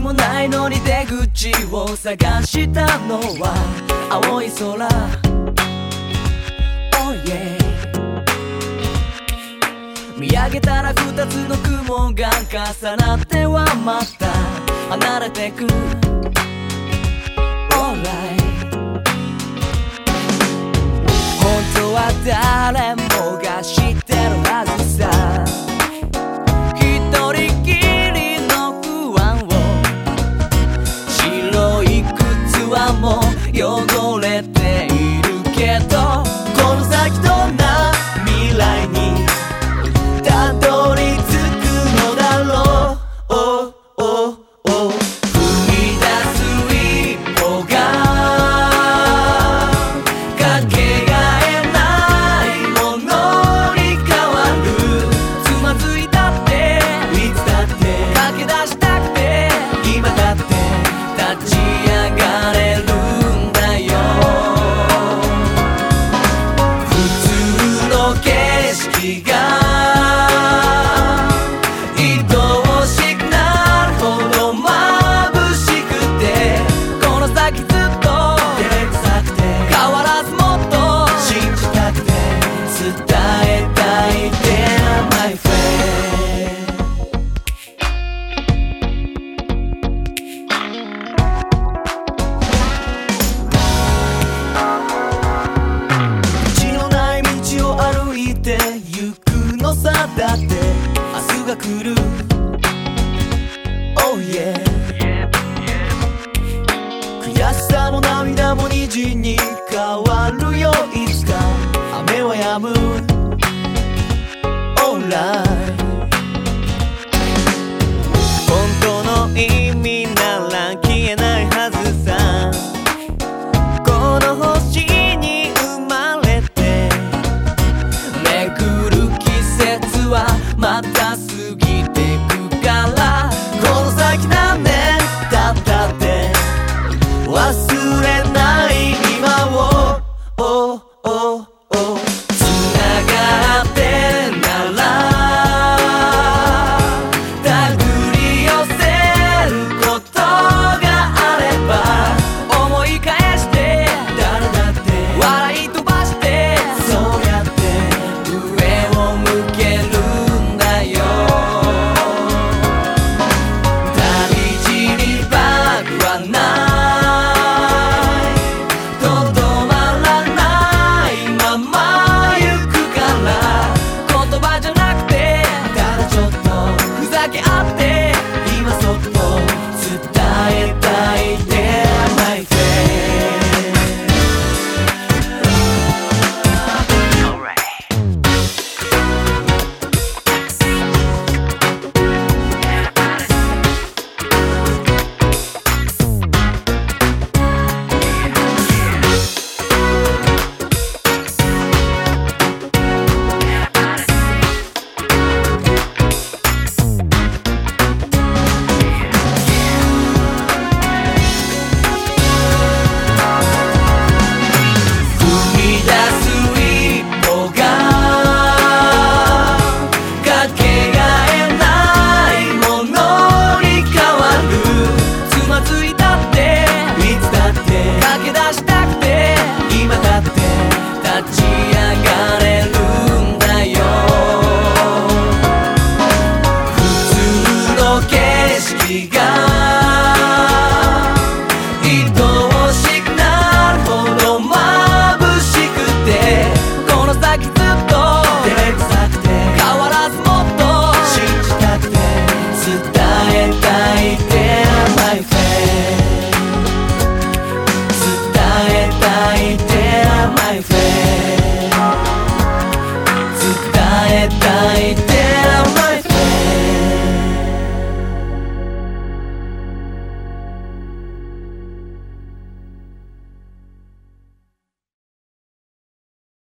もないのに出口を探したのは青い空。 Oh yeah。 見上げたら二つの雲が重なってはまた離れてく。 Alright。 本当は誰もが知ってるはずさ。一人きりの不安を、白い靴はもう汚れているけど、この先どんな未来にたどり着くのだろう。踏み出す一歩がかけがえないものに変わる。つまずいたっていつだって駆け出したくて、今だって立ち上がれるんだよ。普通の景色が愛しくなるほど眩しくて、この先ずっと照れくさくて、変わらずもっと信じたくて、伝えたい Dear my friend。 道のない道を歩いてゆくのさ。だって明日が来る。 Oh yeah。 悔しさも涙も虹に変わるよ。いつか雨は止む。 Alright。 本当の意味なら消えないはずさ。この星に生まれて、巡る季節はまた過ぎ